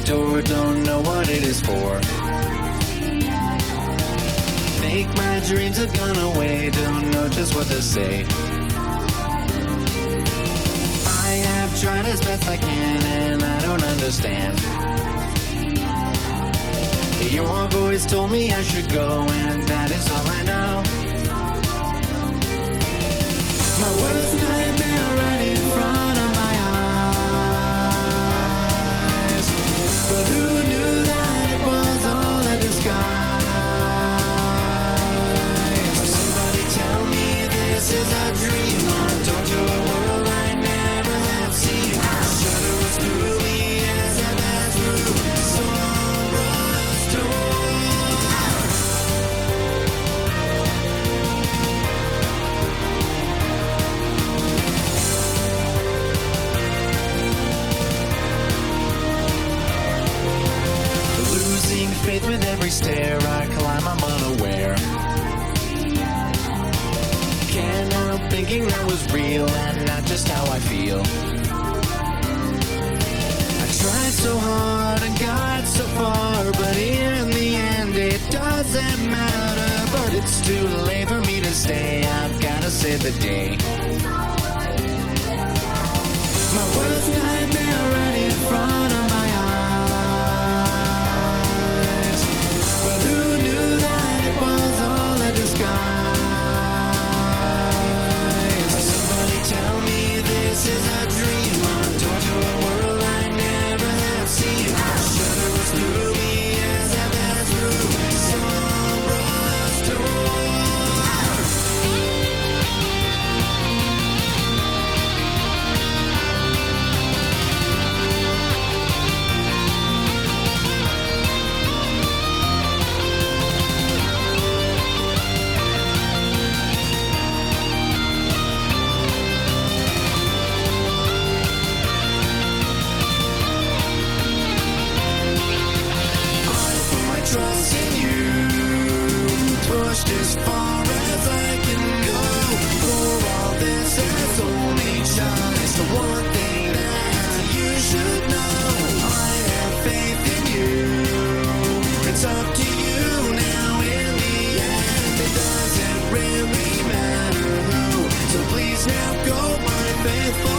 door, don't know what it is for. Make my dreams have gone away, don't know just what to say. I have tried as best I can and I don't understand. Your voice told me I should go and that is all I know. My worst nightmare right in front of my eyes. But who knew that it was all a disguise? Somebody tell me this is a dream, or don't you a world I never have seen. Shadows through me as I pass through sorrow's door. Losing faith with every stair I climb, I'm unaware. Can't help thinking that was real and not just how I feel. I tried so hard and got so far, but in the end it doesn't matter. But it's too late for me to stay, I've gotta save the day. My worst nightmare right in front of my eyes. But who knew that it was all a disguise? Somebody tell me this is a dream, or don't you a world I never have seen. Shadows through me as I pass through sorrow's door. Trust in you, pushed as far as I can go. For all this has only chance, the one thing that you should know. I have faith in you, it's up to you now in the end. It doesn't really matter who, so please now go my faithful